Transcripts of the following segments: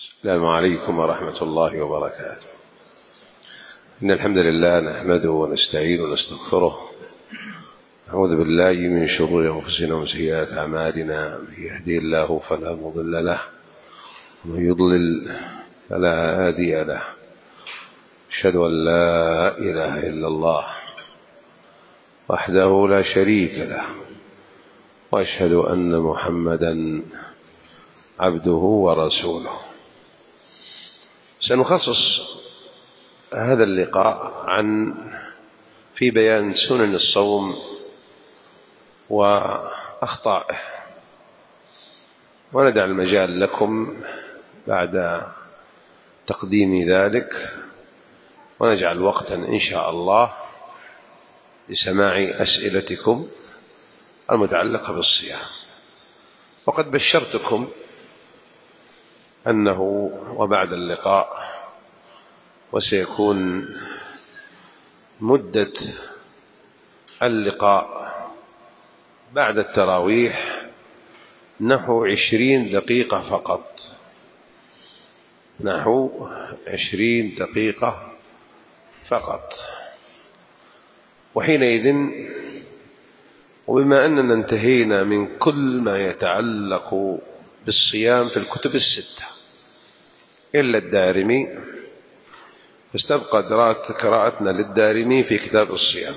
السلام عليكم ورحمة الله وبركاته. إن الحمد لله نحمده ونستعين ونستغفره، نعوذ بالله من شرور أنفسنا ومن سيئات أعمالنا، من يهدي الله فلا مضل له ومن يضلل فلا هادي له. أشهد أن لا إله إلا الله وحده لا شريك له، وأشهد أن محمدا عبده ورسوله. سنخصص هذا اللقاء في بيان سنن الصوم وأخطائه، وندع المجال لكم بعد تقديم ذلك، ونجعل وقتا إن شاء الله لسماع أسئلتكم المتعلقة بالصيام. وقد بشرتكم أنه وبعد اللقاء وسيكون مدة اللقاء بعد التراويح نحو 20 دقيقة فقط، نحو 20 دقيقة فقط. وحينئذ وبما أننا انتهينا من كل ما يتعلق بالصيام في الكتب الستة إلا الدارمي، فاستبقى قراءتنا للدارمي في كتاب الصيام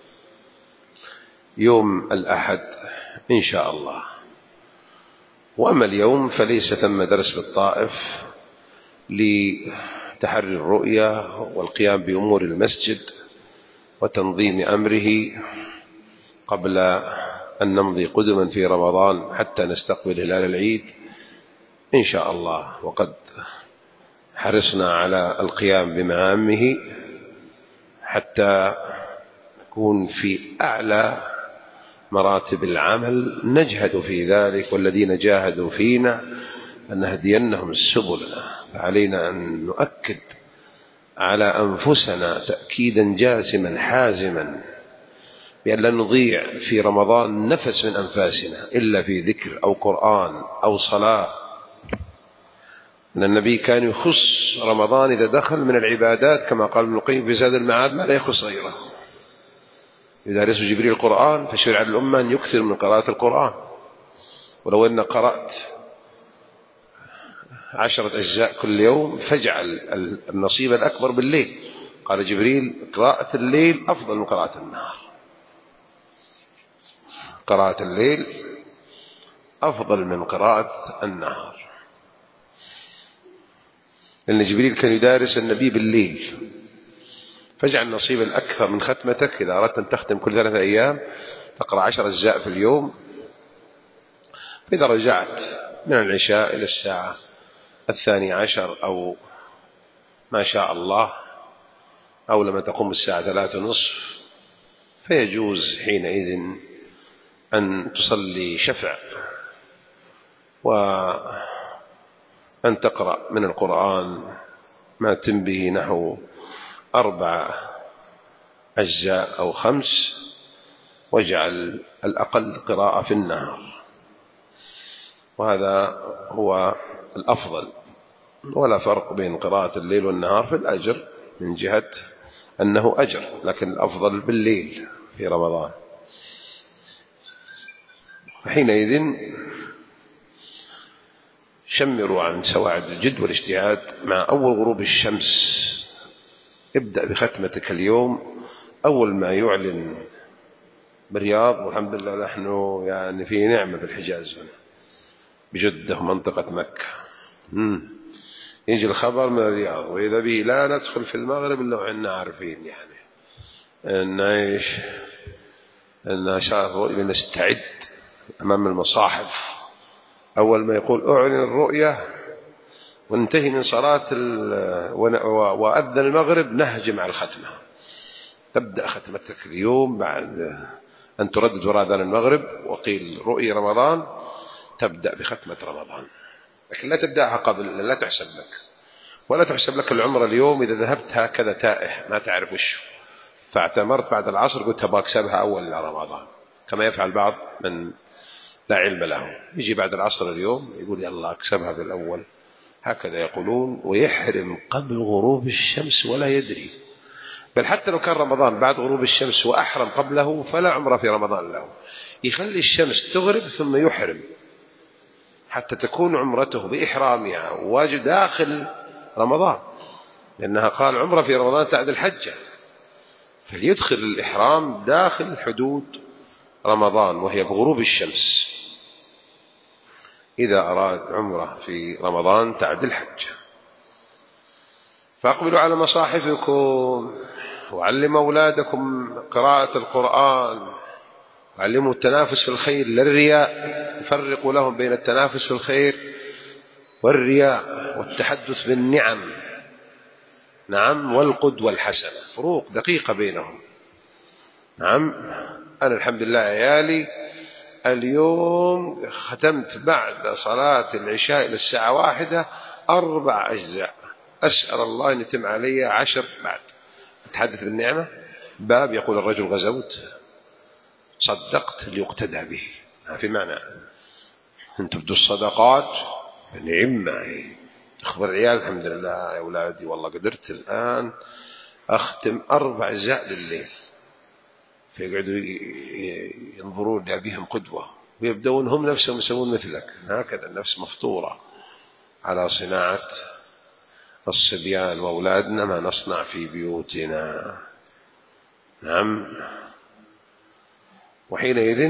يوم الأحد إن شاء الله. وأما اليوم فليس ثم درس بالطائف لتحري الرؤيا والقيام بأمور المسجد وتنظيم أمره قبل أن نمضي قدما في رمضان حتى نستقبل هلال العيد إن شاء الله. وقد حرصنا على القيام بمهامه حتى نكون في أعلى مراتب العمل، نجهد في ذلك، والذين جاهدوا فينا لنهدينهم سبلنا. فعلينا أن نؤكد على أنفسنا تأكيدا جازما حازما بأن لا نضيع في رمضان نفس من أنفاسنا إلا في ذكر أو قرآن أو صلاة. أن النبي كان يخص رمضان إذا دخل من العبادات كما قال ابن القيم في زاد المعاد ما لا يخص غيره. يدارس جبريل القرآن فشرع الأمة أن يكثر من قراءة القرآن، ولو أن قرأت 10 أجزاء كل يوم فاجعل النصيب الأكبر بالليل. قال جبريل قراءة الليل أفضل من قراءة النهار، قراءة الليل أفضل من قراءة النهار، لأن جبريل كان يدارس النبي بالليل. فاجعل نصيبا أكثر من ختمتك إذا أردت أن تختم كل 3 أيام تقرأ 10 أجزاء في اليوم. فإذا رجعت من العشاء إلى الساعة 12 أو ما شاء الله، أو لما تقوم الساعة 3:30، فيجوز حينئذ أن تصلي شفع وأن تقرأ من القرآن ما تنبه نحو 4 أجزاء أو 5، واجعل الأقل قراءة في النهار، وهذا هو الأفضل. ولا فرق بين قراءة الليل والنهار في الأجر من جهة أنه أجر، لكن الأفضل بالليل في رمضان. حينئذ شمروا عن سواعد الجد والاجتهاد مع أول غروب الشمس. ابدأ بختمتك اليوم أول ما يعلن بالرياض، والحمد لله نحن يعني في نعمة بالحجاز بجدة ومنطقة مكة. يجي الخبر من الرياض وإذا به لا ندخل في المغرب إلا وعنا عارفين يعني نعيش أن شاء نستعد أمام المصاحف. أول ما يقول أعلن الرؤية وانتهي من صلاة وأذن المغرب نهجم على الختمة. تبدأ ختمتك اليوم بعد أن تردد وراء أذان المغرب وقيل رؤية رمضان، تبدأ بختمة رمضان، لكن لا تبدأها قبل، لا تحسب لك، ولا تحسب لك العمرة اليوم إذا ذهبت هكذا تائه ما تعرف وش فاعتمرت بعد العصر قلت بكسبها أول رمضان، كما يفعل بعض من لا علم له، يجي بعد العصر اليوم يقول يلا أكسبها بالأول هكذا يقولون، ويحرم قبل غروب الشمس ولا يدري. بل حتى لو كان رمضان بعد غروب الشمس وأحرم قبله فلا عمره في رمضان له، يخلي الشمس تغرب ثم يحرم حتى تكون عمرته بإحرامها واجب داخل رمضان، لأنها قال عمره في رمضان تعدل حجة، فليدخل الإحرام داخل حدود رمضان وهي بغروب الشمس إذا أراد عمره في رمضان تعدل حجة. فأقبلوا على مصاحفكم وعلموا أولادكم قراءة القرآن، وعلموا التنافس في الخير للرياء، يفرقوا لهم بين التنافس في الخير والرياء والتحدث بالنعم، نعم، والقدوة الحسنة، فروق دقيقة بينهم. نعم، أنا الحمد لله عيالي اليوم ختمت بعد صلاة العشاء إلى الساعة 1 4 أجزاء، أسأل الله أن يتم علي 10 بعد. أتحدث بالنعمة، باب يقول الرجل غزوت صدقت ليقتدى به، في معنى أن تبدو الصدقات نعمة، تخبر العيال الحمد لله يا أولادي والله قدرت الآن أختم 4 أجزاء لليل، فيقعدوا ينظرون بهم قدوة ويبدأون هم نفسهم يسوون مثلك. هكذا النفس مفطورة على صناعة الصبيان وأولادنا ما نصنع في بيوتنا. نعم، وحينئذ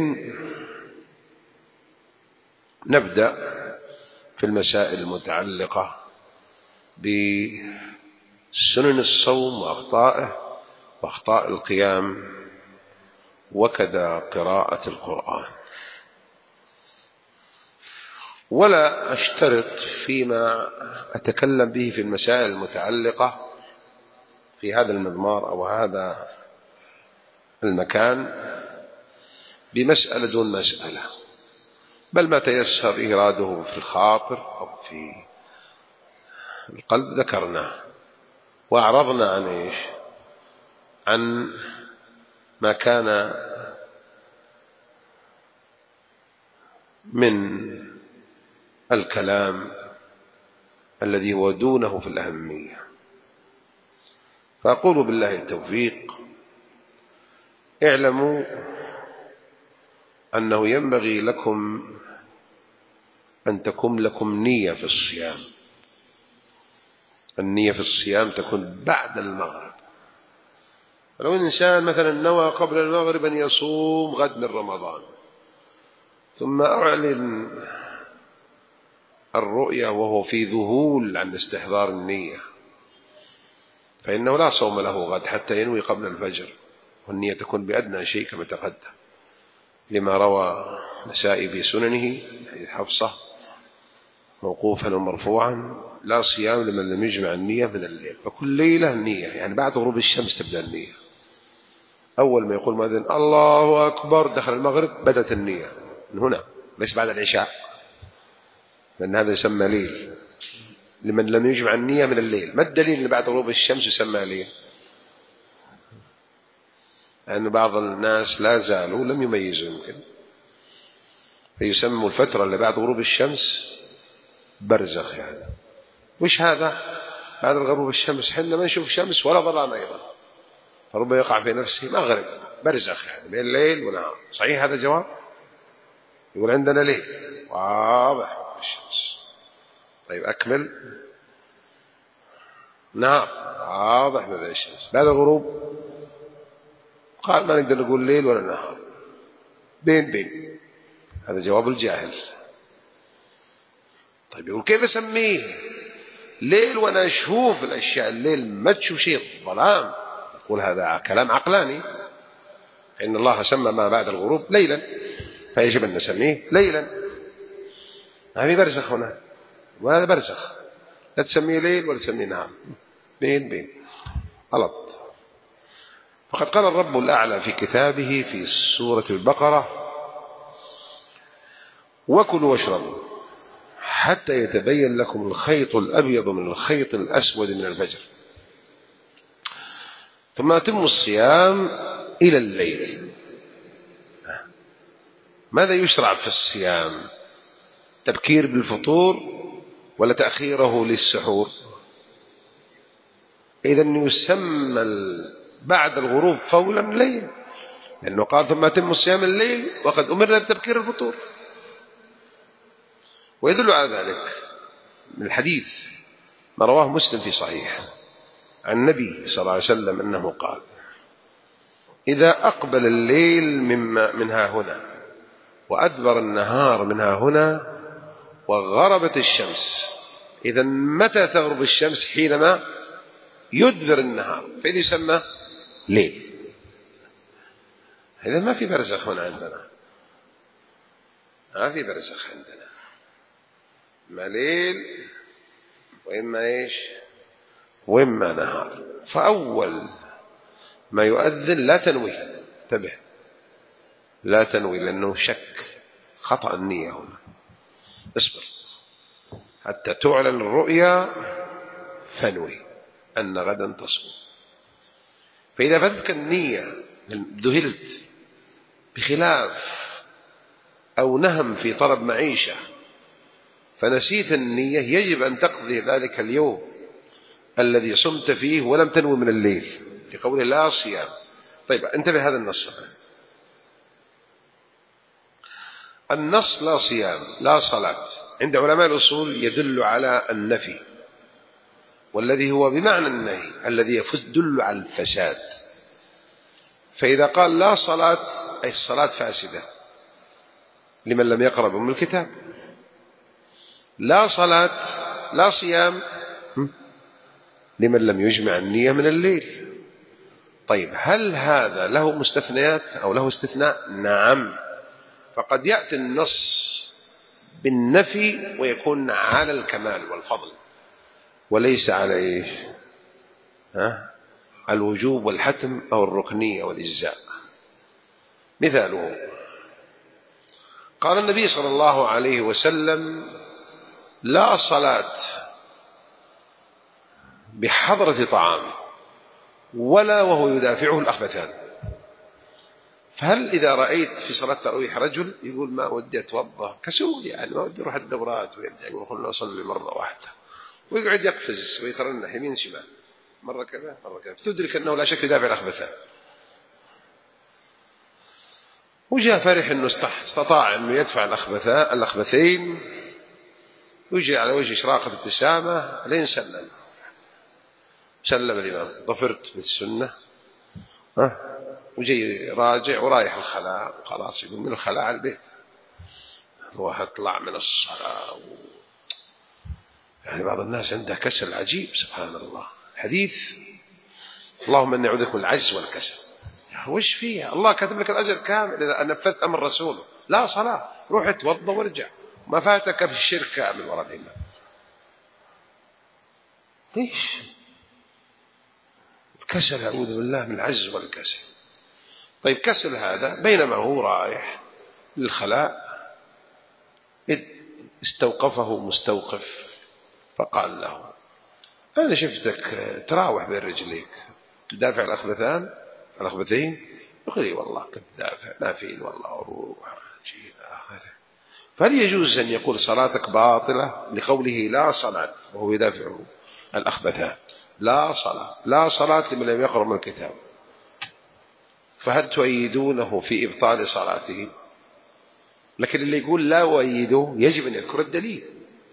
نبدأ في المسائل المتعلقة بسنن الصوم وأخطائه وأخطاء القيام، وكذا قراءة القرآن. ولا أشترط فيما أتكلم به في المسائل المتعلقة في هذا المضمار أو هذا المكان بمسألة دون مسألة، بل ما تيسر إراده في الخاطر أو في القلب ذكرناه، وأعرضنا عن إيش؟ عن ما كان من الكلام الذي هو دونه في الأهمية. فأقول بالله التوفيق، اعلموا أنه ينبغي لكم أن تكون لكم نية في الصيام. النية في الصيام تكون بعد المغرب. فلو إنسان مثلا نوى قبل المغرب أن يصوم غد من رمضان، ثم أعلن الرؤية وهو في ذهول عن استحضار النية، فإنه لا صوم له غد حتى ينوي قبل الفجر، والنية تكون بأدنى شيء كما تقدم، لما روى النسائي في سننه حديث حفصة موقوفا ومرفوعا: لا صيام لمن لم يجمع النية من الليل. فكل ليلة النية، يعني بعد غروب الشمس تبدأ النية. أول ما يقول مؤذن الله أكبر دخل المغرب بدأت النية من هنا، ليس بعد العشاء، لأن هذا يسمى ليل لمن لم يجمع النية من الليل. ما الدليل أن بعد غروب الشمس يسمى ليل؟ لأن بعض الناس لا زالوا لم يميزوا يمكن، فيسموا الفترة اللي بعد غروب الشمس برزخ. يعني وش هذا؟ بعد غروب الشمس حنا ما نشوف شمس ولا ظلام أيضا، فربما يقع في نفسه مغرب برزخ، يعني بين الليل ونهار. صحيح هذا جواب؟ يقول عندنا ليل واضح الشمس. طيب أكمل. نعم واضح بدأ الشمس. بعد الغروب قال ما نقدر نقول ليل ولا نهار، بين. هذا جواب الجاهل. طيب يقول كيف أسميه ليل وأنا أشوف الأشياء؟ الليل ما تشوف شيء، ظلام. يقول هذا كلام عقلاني، فإن الله سمى ما بعد الغروب ليلا، فيجب أن نسميه ليلا. ما في برزخ هنا، وهذا برزخ، لا تسميه ليل ولا تسميه نهار، بين غلط. فقد قال الرب الأعلى في كتابه في سورة البقرة: وكلوا واشربوا حتى يتبين لكم الخيط الأبيض من الخيط الأسود من الفجر ثم أتموا الصيام إلى الليل. ماذا يشرع في الصيام؟ تبكير بالفطور ولا تأخيره للسحور؟ إذا يسمى بعد الغروب فولا ليل، لأنه قال ثم أتم صيام الليل وقد أمرنا بتبكير الفطور. ويدل على ذلك من الحديث ما رواه مسلم في صحيح عن النبي صلى الله عليه وسلم أنه قال: إذا أقبل الليل منها هنا وأدبر النهار منها هنا وغربت الشمس. إذا متى تغرب الشمس؟ حينما يدبر النهار، فإذا يسمى ليل. إذا ما في برزخ هنا عندنا، ما في برزخ عندنا، ما ليل وإما إيش وإما نهار. فأول ما يؤذن لا تنوي، انتبه، لا تنوي، لأنه شك، خطأ النية هنا. اصبر حتى تعلن الرؤيا فانوي أن غدا تصوم. فإذا فاتتك النية ذهلت بخلاف أو نهم في طلب معيشة فنسيت النية، يجب أن تقضي ذلك اليوم الذي صمت فيه ولم تنوي من الليل، لقوله لا صيام. طيب انتبه هذا النص. النص لا صيام لا صلاة عند علماء الأصول يدل على النفي، والذي هو بمعنى النهي الذي يدل على الفساد. فإذا قال لا صلاة أي الصلاة فاسدة لمن لم يقرأ بأم الكتاب، لا صلاة لا صيام لمن لم يجمع النية من الليل. طيب هل هذا له مستثنيات أو له استثناء؟ نعم. فقد يأتي النص بالنفي ويكون على الكمال والفضل وليس على إيش؟ الوجوب والحتم أو الركنية والإجزاء. مثاله قال النبي صلى الله عليه وسلم: لا صلاة بحضرة طعام ولا وهو يدافعه الأخبثان. فهل إذا رأيت في صلاة التراويح رجل يقول ما ودي أتوضأ، كسول يعني، ما ودي أروح الدورات ويرجع يقول خلنا أصلي مرة واحدة، ويقعد يقفز ويترنح يمين شمال، مرة كذا مرة كذا، تدرك أنه لا شك يدافع الأخبثان. وجاء فرح أنه استطاع أنه يدفع الأخبثين، ويجي على وجه إشراقة ابتسامة لين سلم الإمام، ظفرت بالسنة، وجي راجع ورايح الخلاء وخلاص، يقول من الخلاء على البيت، روح اطلع من الصلاة يعني بعض الناس عنده كسل عجيب سبحان الله. حديث اللهم اني اعوذ بك من العجز والكسل، وش فيها؟ الله كاتب لك الأجر كامل إذا نفذت أمر رسوله. لا صلاة، روح اتوضى وارجع، ما فاتك في الشرك كامل وراء الإمام. ليش الكسل؟ أعوذ بالله من العجز والكسل. طيب كسل هذا بينما هو رايح للخلاء استوقفه مستوقف فقال له: أنا شفتك تراوح بين رجليك تدافع الأخبثين. يقول لي والله كنت دافع ما فين والله أروح أجي آخره. فهل يجوز أن يقول صلاتك باطلة لقوله لا صلاة وهو يدافع الأخبثان؟ لا صلاة، لا صلاة لمن لم يقرأ من الكتاب. فهل تؤيدونه في إبطال صلاته؟ لكن اللي يقول لا أؤيده يجب أن يذكر الدليل.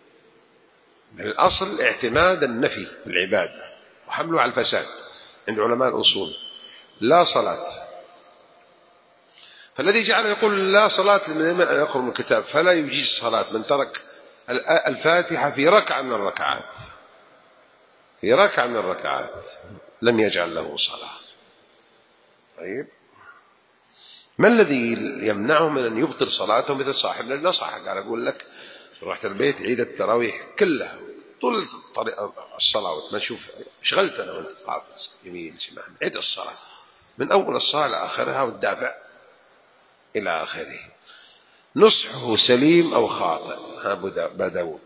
الأصل اعتماد النفي في العبادة وحمله على الفساد عند علماء الأصول. لا صلاة، فالذي جعل يقول لا صلاة لمن لم يقرأ من الكتاب فلا يجيز صلاة من ترك الفاتحة في ركعة من الركعات، في ركعة من الركعات لم يجعل له صلاة. طيب ما الذي يمنعه من أن يبطل صلاته مثل صاحبنا اللي نصحك؟ قال أقول لك رحت البيت عيد التراويح كلها طول طريق الصلاة ما نشوف شغلت أنا وأنت قافز يمين شمال، عيد الصلاة من أول الصلاة لآخرها والدافع إلى آخره. نصحه سليم أو خاطئ؟ أبو داود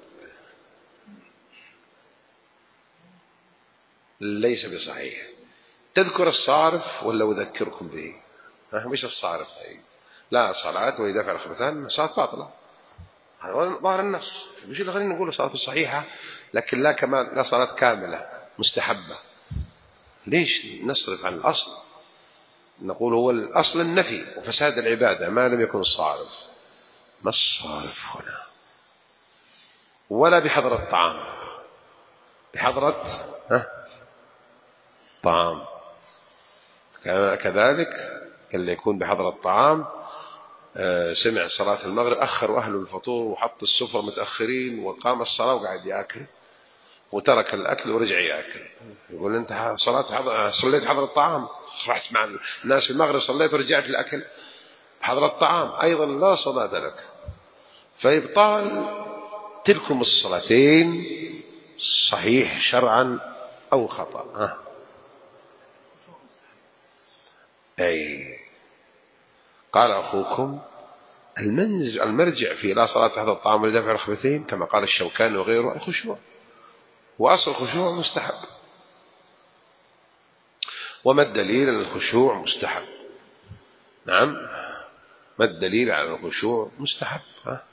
ليس بصحيح. تذكر الصارف ولا أذكركم به؟ مش الصارف. لا صلاة ويدافع الخبثان صلاة باطلة. هذا ظاهر النص. مش اللي خلينا نقول صلاته صحيحة لكن لا كمان لا صلاة كاملة مستحبة. ليش نصرف عن الأصل؟ نقول هو الأصل النفي وفساد العبادة ما لم يكن الصارف. ما الصارف هنا؟ ولا بحضرة الطعام، بحضرة طعام كذلك اللي يكون بحضرة الطعام. سمع صلاة المغرب أخروا أهل الفطور وحط السفرة متأخرين وقام الصلاة وقاعد يأكل وترك الأكل ورجع يأكل. يقول أنت صليت حضرة الطعام، رحت مع الناس في المغرب صليت ورجعت الأكل حضرة الطعام، أيضا لا صلاة لك. فإبطال تلكم الصلاتين صحيح شرعا أو خطأ. أي قال أخوكم المرجع في لا صلاة تحت الطعام ولدفع الخبثين كما قال الشوكاني وغيره الخشوع، وأصل الخشوع مستحب. وما الدليل أن الخشوع مستحب؟ نعم، ما الدليل على الخشوع مستحب؟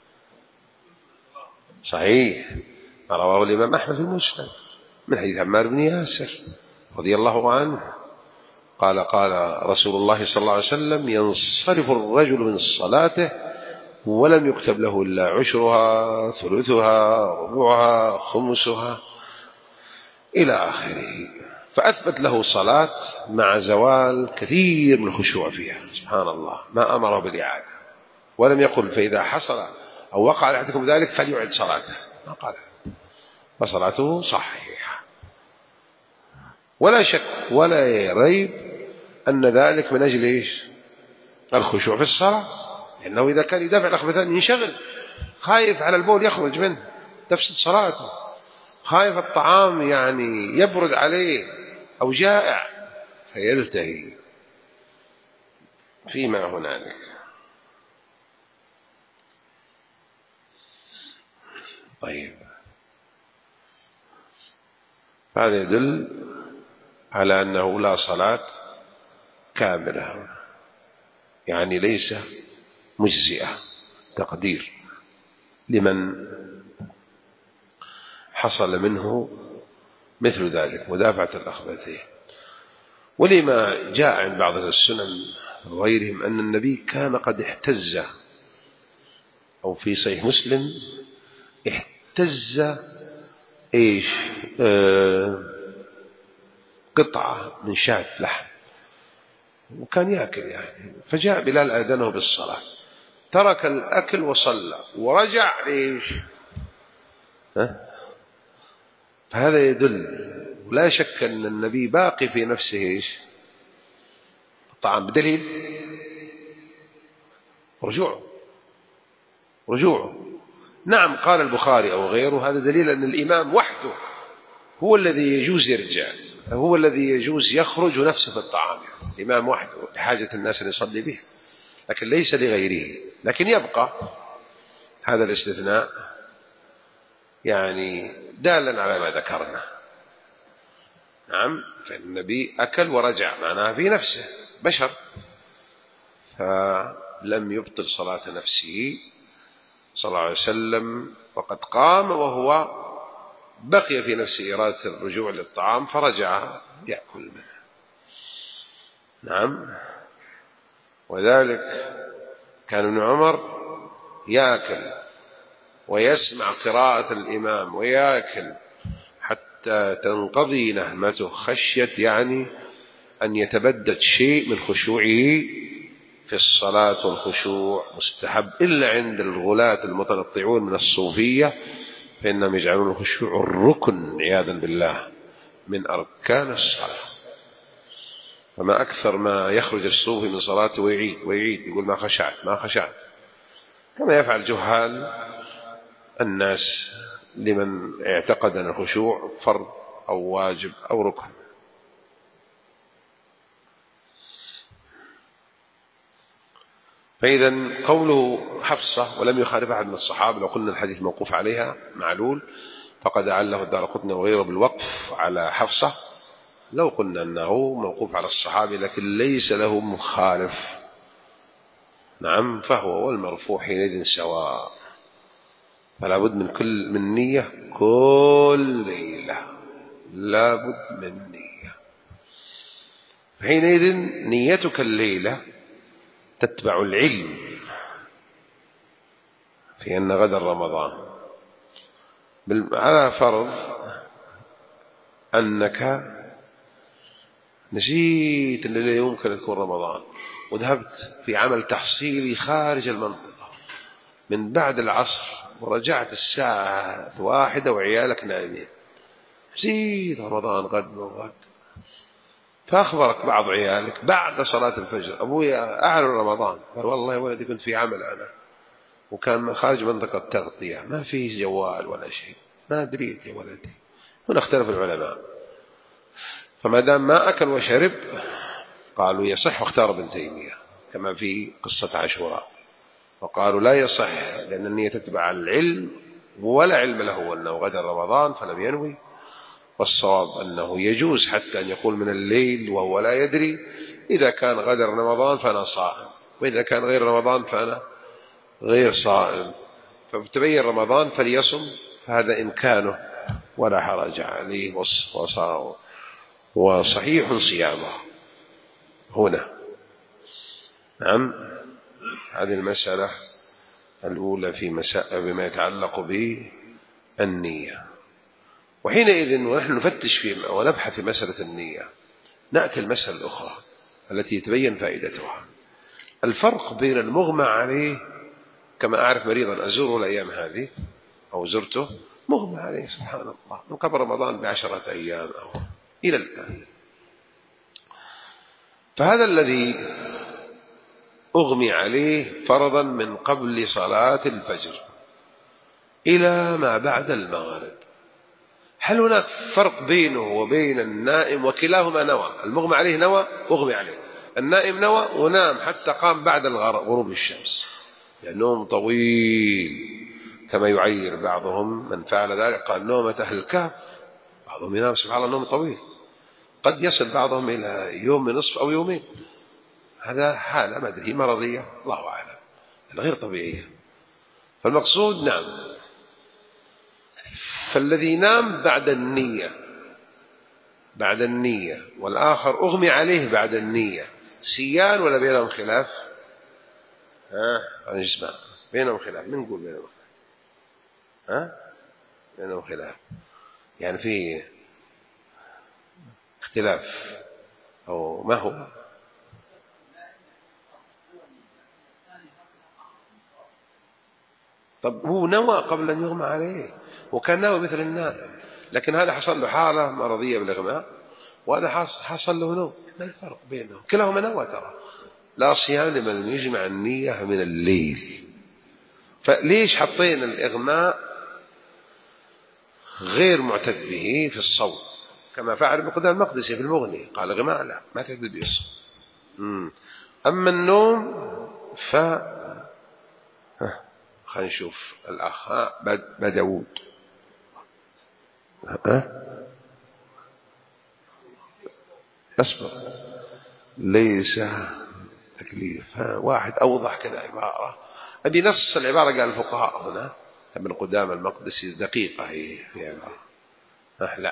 صحيح ما رواه الإمام أحمد في المسند من حديث عمار بن ياسر رضي الله عنه قال قال رسول الله صلى الله عليه وسلم ينصرف الرجل من صلاته ولم يكتب له إلا عشرها ثلثها ربعها خمسها إلى آخره. فأثبت له صلاة مع زوال كثير من الخشوع فيها. سبحان الله، ما أمره بالإعادة ولم يقل فإذا حصل أو وقع لأحدكم ذلك فليعد صلاته، ما قال، فصلاته صحيحة ولا شك ولا ريب أن ذلك من أجل إيش؟ الخشوع في الصلاة. لأنه إذا كان يدافع الأخبثان ينشغل، خايف على البول يخرج منه تفسد صلاته، خايف الطعام يعني يبرد عليه أو جائع فيلتهي فيما هنالك. طيب هذا يدل على أنه لا صلاة كاملة، يعني ليس مجزئة، تقدير لمن حصل منه مثل ذلك مدافعة الأخبثين. ولما جاء عن بعض السنن وغيرهم أن النبي كان قد احتز، أو في صحيح مسلم احتز إيش قطعة من شاة لحم وكان يأكل يعني، فجاء بلال آذنه بالصلاة ترك الأكل وصلى ورجع إيش فهذا يدل ولا شك أن النبي باقي في نفسه إيش الطعام، بدليل رجوعه. نعم قال البخاري أو غيره هذا دليل أن الإمام وحده هو الذي يجوز يرجع، هو الذي يجوز يخرج نفسه في الطعام، الإمام وحده لحاجة الناس أن يصلي به، لكن ليس لغيره. لكن يبقى هذا الاستثناء يعني دالا على ما ذكرنا. نعم، فالنبي أكل ورجع معناها في نفسه بشر، فلم يبطل صلاة نفسه صلى الله عليه وسلم، وقد قام وهو بقي في نفسه إرادة الرجوع للطعام فرجع يأكل منه. نعم، وذلك كان ابن عمر يأكل ويسمع قراءة الإمام ويأكل حتى تنقضي نهمته، خشية يعني أن يتبدد شيء من خشوعه في الصلاة، والخشوع مستحب إلا عند الغلاة المتنطعون من الصوفية فإنهم يجعلون الخشوع الركن عياذا بالله من أركان الصلاة. فما أكثر ما يخرج الصوفي من صلاته ويعيد يقول ما خشعت كما يفعل جهال الناس لمن اعتقد أن الخشوع فرض أو واجب أو ركن. فإذا قوله حفصة ولم يخالف أحد من الصحابة، لو قلنا الحديث موقوف عليها معلول فقد عله الدارقطني وغيره بالوقف على حفصة. لو قلنا أنه موقوف على الصحابي لكن ليس له مخالف، نعم، فهو والمرفوع حينئذ سواء. فلا بد من نية كل ليلة، لا بد من نية. حينئذ نيتك الليلة تتبع العلم في أن غدا رمضان، على فرض أنك نسيت أن يمكن يكون رمضان وذهبت في عمل تحصيلي خارج المنطقة من بعد العصر ورجعت الساعة 1 وعيالك نايمين، نسيت رمضان غد وغد، فأخبرك بعض عيالك بعد صلاة الفجر: أبويا أعلن رمضان. قال: والله يا ولدي كنت في عمل أنا، وكان خارج منطقة تغطية، ما فيه جوال ولا شيء، ما دريت يا ولدي. هنا اختلف العلماء، فما دام ما أكل وشرب قالوا يصح، واختار ابن تيمية كما في قصة عاشوراء، وقالوا لا يصح لأن النية تتبع العلم، ولا علم له أنه غدا رمضان فلم ينوي. والصواب أنه يجوز حتى أن يقول من الليل وهو لا يدري، إذا كان غدا رمضان فأنا صائم، وإذا كان غير رمضان فأنا غير صائم، فبتبين رمضان فليصم، فهذا إمكانه ولا حرج عليه وصحيح صيامه. هنا نعم، هذه المسألة الأولى في بما يتعلق بالنية. وحينئذ ونحن نفتش في ونبحث في مسألة النية، نأتي المسألة الأخرى التي يتبين فائدتها، الفرق بين المغمى عليه. كما أعرف مريضا أزوره الأيام هذه أو زرته مغمى عليه سبحان الله من قبل رمضان ب10 أيام أو إلى الآن، فهذا الذي أغمي عليه فرضا من قبل صلاة الفجر إلى ما بعد المغرب، هل هناك فرق بينه وبين النائم؟ وكلاهما نوى، المغمى عليه نوى أغمي عليه، النائم نوى ونام حتى قام بعد غروب الشمس، لأنهم طويل كما يعير بعضهم من فعل ذلك، قال نومة أهل الكهف، بعضهم ينام سبحان الله نوم طويل قد يصل بعضهم إلى يوم ونصف أو يومين، هذا حالة ما أدري مرضية الله أعلم غير طبيعية. فالمقصود نعم، فالذي نام بعد النية والآخر أغمي عليه بعد النية، سيان ولا بينهم خلاف؟ نسمع بينهم خلاف، من نقول بينهم خلاف؟ بينهم خلاف، يعني في اختلاف أو ما هو؟ طب هو نوى قبل أن يغمى عليه، وكان نوى مثل النائم، لكن هذا حصل له حالة مرضية بالإغماء، وهذا حصل له نوم، ما الفرق بينهم؟ كلاهما نوى ترى، لا صيام لمن يجمع النية من الليل. فليش حطينا الإغماء غير معتد به في الصوم كما فعل ابن قدامة المقدسي في المغني، قال إغماء لا ما تعتد به الصوم. أما النوم خلينا نشوف الأخ بداود أصبر، ليس تكليف، واحد أوضح كذا عبارة، أبي نص العبارة قال الفقهاء هنا، ابن قدامة المقدسي دقيقة هي في عبارة لا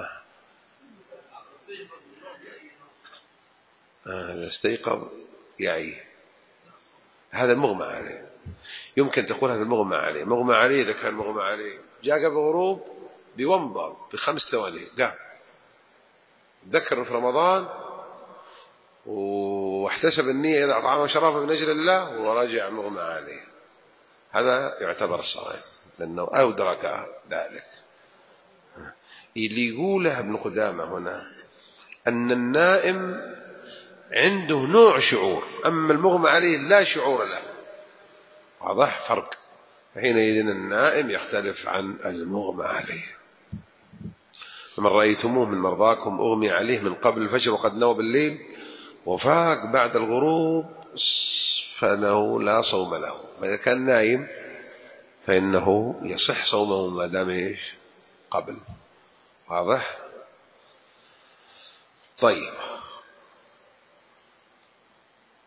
هذا استيقظ يعي، هذا المغمى عليه، يمكن تقول هذا المغمى عليه، مغمى عليه إذا كان مغمى عليه جاء قبل غروب بومضة ب5 ثواني قام ذكر في رمضان واحتسب النية إذا طعام وشرابه من أجل الله ورجع مغمى عليه، هذا يعتبر صائم لأنه أدرك ذلك. اللي يقوله ابن قدامة هنا أن النائم عنده نوع شعور، أما المغمى عليه لا شعور له، واضح فرق، حينئذ النائم يختلف عن المغمى عليه. فمن رأيتموه من مرضاكم أغمي عليه من قبل الفجر وقد نوى بالليل وفاق بعد الغروب فإنه لا صوم له، وإذا كان نايم فإنه يصح صومه ما دام إيش قبل، واضح؟ طيب،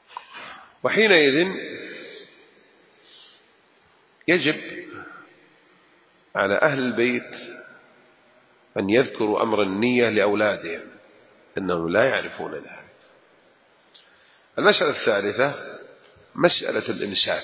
وحينئذ يجب على أهل البيت أن يذكروا أمر النية لأولادهم إنهم لا يعرفون ذلك. المسألة الثالثة مسألة الإمساك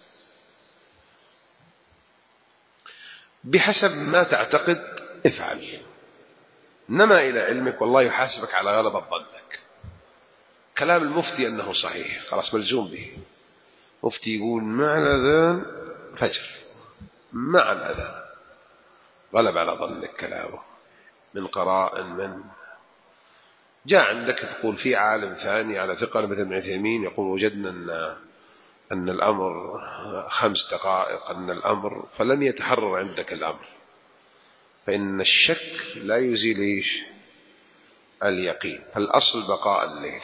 بحسب ما تعتقد افعل، إنما إلى علمك والله يحاسبك على غلبة ظنك. كلام المفتي أنه صحيح خلاص ملزوم به. مفتي يقول مع الأذان فجر، مع الأذان غلب على ظنك كلامه من قراء من جاء عندك تقول في عالم ثاني على ثقة مثل ابن عثيمين يقول وجدنا أن الأمر 5 دقائق أن الأمر، فلم يتحرر عندك الأمر، فإن الشك لا يزيل اليقين. الأصل بقاء الليل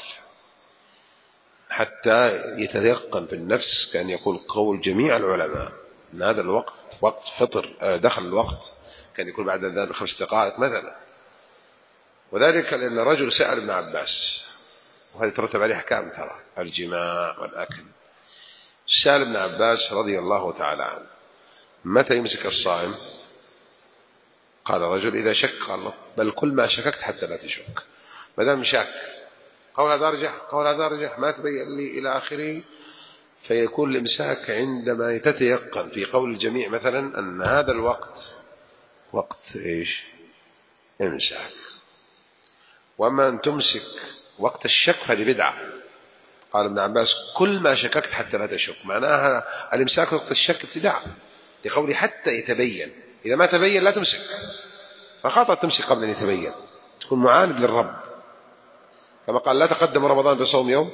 حتى يتيقن في النفس، كان يقول قول جميع العلماء أن هذا الوقت وقت فطر، دخل الوقت كان يقول بعد ذلك 5 دقائق مثلا. وذلك لأن رجل سأل ابن عباس، وهذا يترتب عليه أحكام ترى، الجماع والأكل. سأل ابن عباس رضي الله تعالى عنه متى يمسك الصائم؟ قال رجل إذا شك. قال بل كل ما شككت حتى لا تشك، ما دام شك قول هذا أرجح قول هذا أرجح ما تبين لي إلى آخره. فيكون الإمساك عندما تتيقن في قول الجميع مثلا أن هذا الوقت وقت إيش؟ إمساك. وأما أن تمسك وقت الشك هذه بدعة. قال ابن عباس كل ما شككت حتى لا تشك، معناها الإمساك وقت الشك ابتداع لقوله حتى يتبين، إذا ما تبين لا تمسك، فخاطر تمسك قبل أن يتبين، تكون معاند للرب، كما قال لا تقدم رمضان بصوم يوم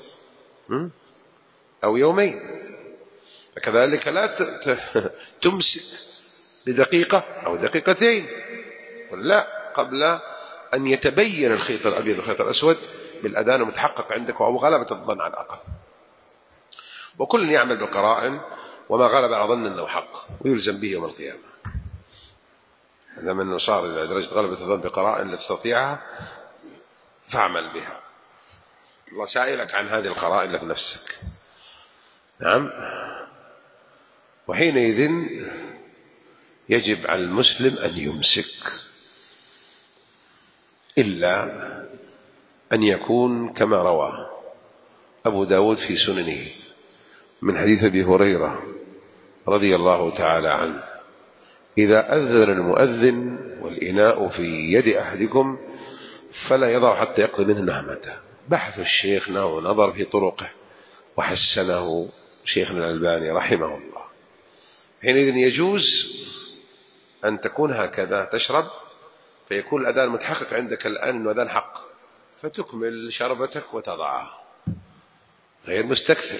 أو يومين. فكذلك لا تمسك لدقيقة أو دقيقتين، لا، قبل أن يتبين الخيط الأبيض والخيط الأسود بالأذان المتحقق عندك أو غلبة الظن على الأقل. وكل يعمل بالقرائن وما غلب على ظن أنه حق ويلزم به يوم القيامة. هذا من صار إلى درجة غلبة الظن بقرائن لا تستطيعها فاعمل بها. الله سائلك عن هذه القرائن لك نفسك. نعم. وحينئذ يجب على المسلم أن يمسك، إلا أن يكون كما روى أبو داود في سننه من حديث أبي هريرة رضي الله تعالى عنه إذا أذن المؤذن والإناء في يد أحدكم فلا يضع حتى يقضي منه نهمته. بحث الشيخنا ونظر في طرقه وحسنه شيخنا الألباني رحمه الله. حينئذ يجوز أن تكون هكذا تشرب فيكون الأذان متحقق عندك الآن أنه أذان حق، فتكمل شربتك وتضعها غير مستكثر.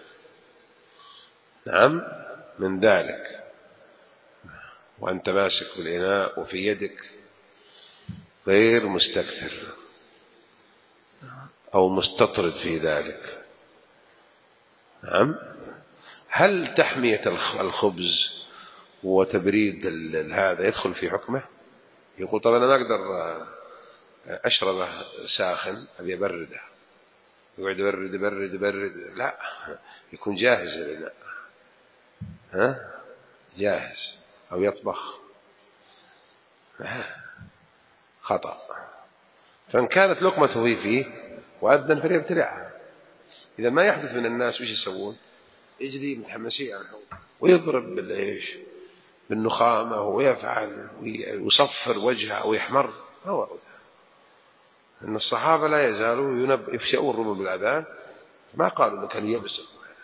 نعم من ذلك. وأنت ماسك بالإناء وفي يدك غير مستكثر أو مستطرد في ذلك. نعم. هل تحمية الخبز وتبريد هذا يدخل في حكمه؟ يقول طب أنا ما أقدر أشربه ساخن أبي أبرده، يقعد يبرد لا، يكون جاهز الإناء جاهز، أو يطبخ خطأ. فإن كانت لقمته فيه وأذن فليبتلعها. إذا ما يحدث من الناس وش يسوون؟ يجري متحمسين على الحوض ويضرب بالنخامة ويفعل ويصفر وجهه ويحمر. هو إن الصحابة لا يزالوا يفشؤون الرمل بالأذان، ما قالوا إنه كان يبس،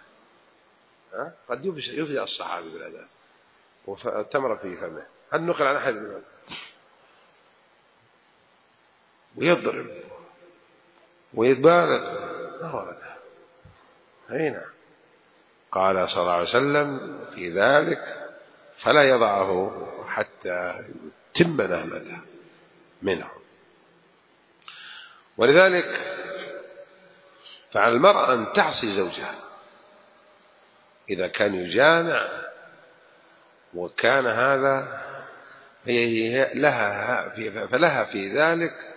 قد يفزع الصحابي بالأذان والتمر في فمه. هل نقل عن أحد منهم؟ ويضرب ويتبالغ هنا. قال صلى الله عليه وسلم في ذلك فلا يضعه حتى يتم نهمته منه. ولذلك فعلى المرأة أن تعصي زوجها إذا كان يجامع، وكان هذا فلها في ذلك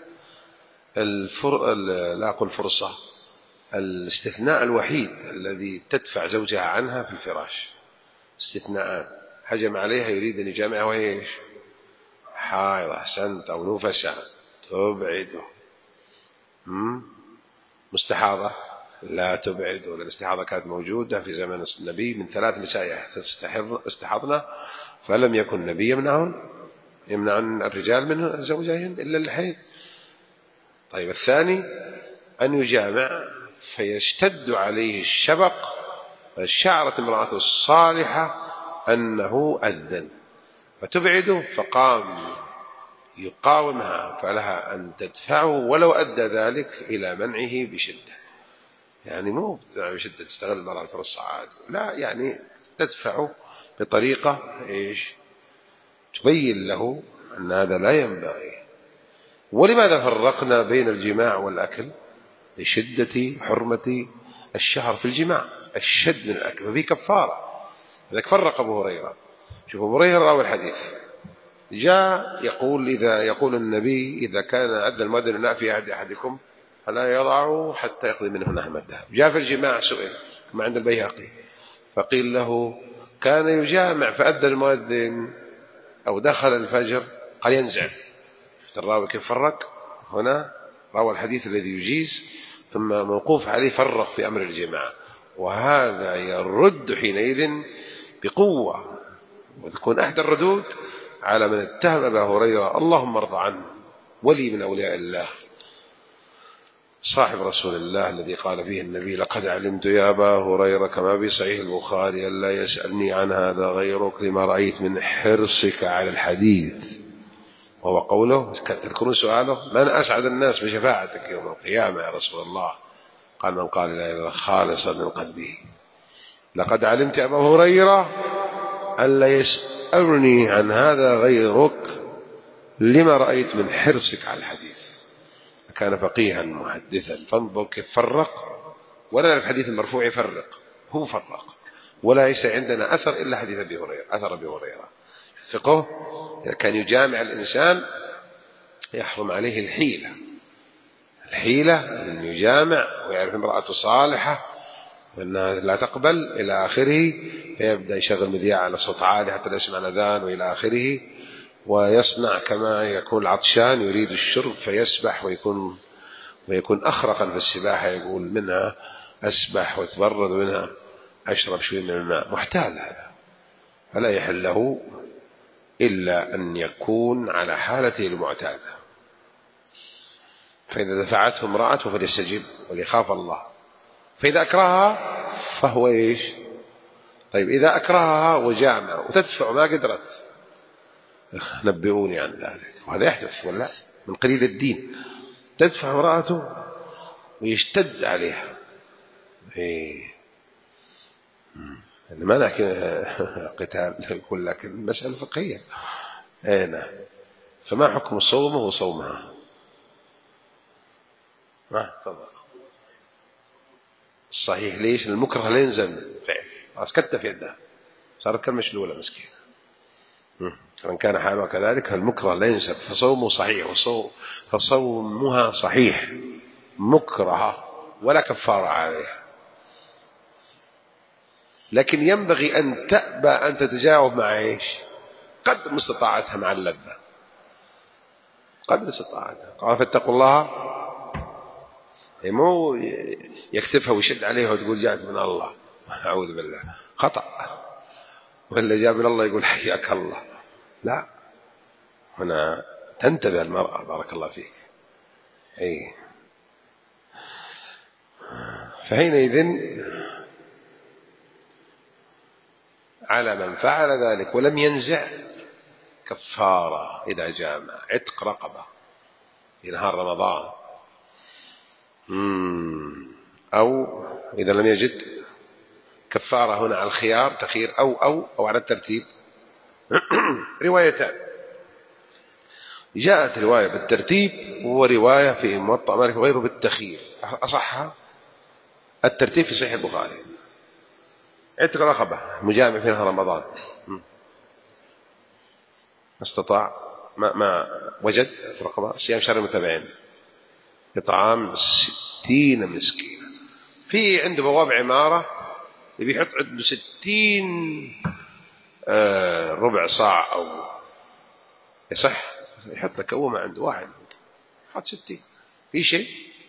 لا أقول فرصة، الاستثناء الوحيد الذي تدفع زوجها عنها في الفراش. استثناءان هجم عليها يريد أن يجامعها وهي إيش؟ حائض. أحسنت. أو نفسا تبعده. مستحاضة لا تبعد. ولا الاستحاضة كانت موجودة في زمن النبي من 3 نساء استحضن فلم يكن النبي يمنع الرجال من زوجين إلا الحيض. طيب الثاني أن يجامع فيشتد عليه الشبق فشعرت امرأته الصالحة أنه أذن فتبعده فقام يقاومها فلها أن تدفعه ولو أدى ذلك إلى منعه بشدة. يعني مو بشدة تستغل المرأة الفرصة عاد، لا، يعني تدفعه بطريقة إيش؟ تبين له أن هذا لا ينبغي. ولماذا فرقنا بين الجماع والأكل؟ لشدة حرمة الشهر في الجماع الشد من الأكل ففي كفارة. لذلك فرق أبو هريرة. شوف أبو هريرة راوي الحديث جاء يقول النبي إذا كان أدى المؤذن لا في عهد أحدكم فلا يضعه حتى يقضي منه نهمته. جاء في الجماع سئل كما عند البيهقي فقيل له كان يجامع فأدى المؤذن أو دخل الفجر قال ينزع. الراوي كيف فرق هنا؟ روى الحديث الذي يجيز ثم موقوف عليه فرق في أمر الجماع، وهذا يرد حينئذ بقوة وتكون أحد الردود على من اتهم أبا هريرة اللهم ارضى عنه ولي من أولياء الله صاحب رسول الله الذي قال فيه النبي لقد علمت يا أبا هريرة كما في صحيح البخاري ألا يسألني عن هذا غيرك لما رأيت من حرصك على الحديث. وهو قوله تذكرون سؤاله من أسعد الناس بشفاعتك يوم القيامة يا رسول الله؟ قال من قال لا إله إلا الله خالصا من قلبه. لقد علمت يا أبا هريرة ألا يسألني عن هذا غيرك لما رأيت من حرصك على الحديث. كان فقيها محدثا. فانظر كيف فرق. ولا الحديث المرفوع يفرق، هو فرق. ولا ليس عندنا أثر إلا حديث أبي هريرة. أثر أبي هريرة فقه إذا كان يجامع الإنسان يحرم عليه الحيلة أن يجامع ويعرف امرأته صالحة وأنها لا تقبل إلى آخره فيبدأ يشغل مذياع على صوت عالي حتى لا يسمع الأذان وإلى آخره ويصنع كما يكون العطشان يريد الشرب فيسبح ويكون أخرقا في السباحة يقول منها أسبح واتبرد ومنها أشرب شوي من الماء. محتال هذا فلا يحل له إلا أن يكون على حالته المعتادة. فإذا دفعته امرأته فليستجب وليخاف الله. فإذا أكرهها فهو إيش؟ طيب إذا أكرهها وجامع وتدفع ما قدرت نبئوني عن ذلك. وهذا يحدث ولا من قليل الدين تدفع امرأته ويشتد عليها. ما لكن قتال يقول لك المسألة فقهية. نعم. فما حكم صومه وصومها؟ تفضل. الصحيح ليش؟ المكره لا يلزم فعل أسكت في يده صارت كالمشلولة مسكين. فمن كان حاله كذلك المكره لا ينسب فصومه صحيح فصومها صحيح مكره ولا كفارة عليها. لكن ينبغي أن تأبى أن تتجاوب مع إيش؟ قدر استطاعتها مع اللذة قدر استطاعتها. قال فاتقوا الله مو يكتفها ويشد عليها وتقول جاءت من الله أعوذ بالله خطأ. ولا جاء من الله يقول حياك الله. لا هنا تنتبه المرأة بارك الله فيك. فحينئذ على من فعل ذلك ولم ينزع كفارة إذا جامع عتق رقبة في نهار رمضان أو إذا لم يجد كفارة هنا على الخيار تخير أو على الترتيب. روايتان جاءت رواية بالترتيب ورواية في موطأ مالك وغيره بالتخيير. أصحها الترتيب في صحيح البخاري عتق رقبة مجامع في نهار رمضان استطاع ما وجد رقبة صيام شهر متابعين إطعام 60 مسكين. في عنده بواب عمارة يبي يحط عنده 60 ربع صاع أو يصح يحط لك كومة عند واحد حط 60 في شيء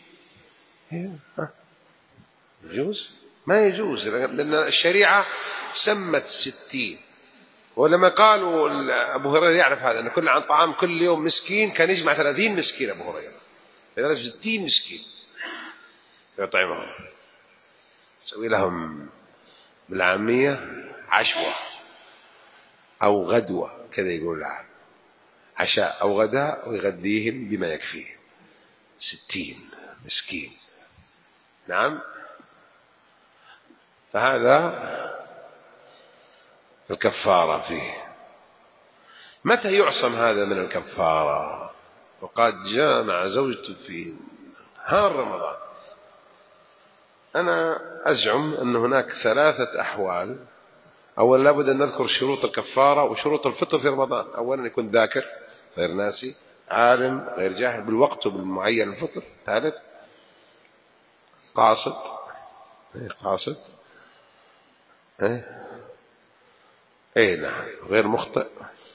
يجوز؟ ما يجوز، لأن الشريعة سمت 60. ولما قالوا أبو هريرة يعرف هذا أن كل عن طعام كل يوم مسكين، كان يجمع 30 مسكين أبو هريرة، لدرجة 60 مسكين يطعمهم، يسوي لهم بالعامية عشوة أو غدوة كذا يقول لها، عشاء أو غداء، ويغديهم بما يكفيهم 60 مسكين. نعم. فهذا الكفارة فيه. متى يعصم هذا من الكفارة؟ وقد جامع زوجته في نهار رمضان. أنا أزعم أن هناك 3 أحوال. أولا لابد أن نذكر شروط الكفارة وشروط الفطر في رمضان. أولا يكون ذاكر غير ناسي، عالم غير جاهل بالوقت وبالمعين الفطر. ثالث قاصد نعم غير مخطئ.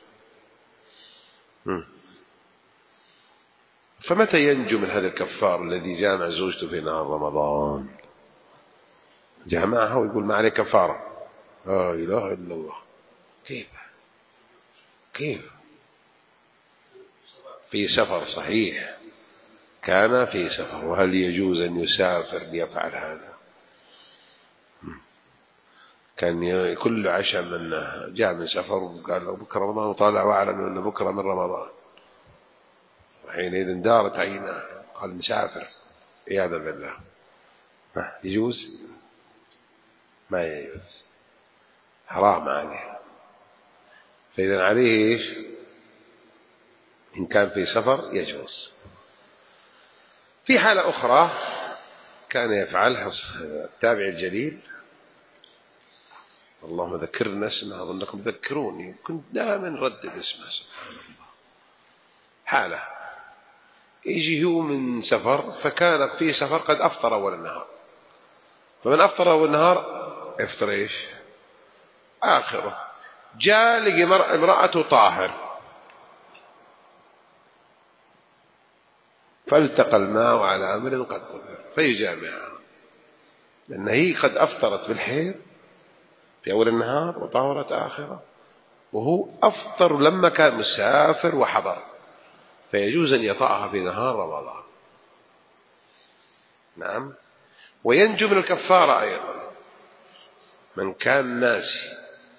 فمتى ينجو من هذا الكفار الذي جامع زوجته في نهار رمضان؟ جامعها ويقول ما عليه كفارة. لا إله إلا الله. كيف في سفر؟ صحيح كان في سفر. وهل يجوز أن يسافر ليفعل هذا؟ كان كل عشاء منه جاء من سفر وقال له بكرة رمضان، وطالع وأعلن أن بكرة من رمضان، وحينئذ دارت عيناه قال مسافر عياذا بالله. يجوز؟ ما يجوز، حرام عليه. فإذا عليه إيش؟ إن كان في سفر يجوز. في حالة أخرى كان يفعلها التابع الجليل، اللهم ذكرنا اسمه، أظنكم تذكروني، كنت دائما ردد اسمه سبحان الله. حالة يجي هو من سفر، فكان في سفر قد أفطر أول النهار، فمن أفطر أول النهار يفطر إيش؟ آخره. جاء لقي امرأته طاهر، فالتقى الماء على أمر قد قدر فيجامعها، لأن هي قد أفطرت بالحيض في أول النهار وطهرت آخره، وهو أفطر لما كان مسافر وحضر، فيجوز أن يطأها في نهار رمضان. نعم. وينجو من الكفارة أيضا من كان ناسي،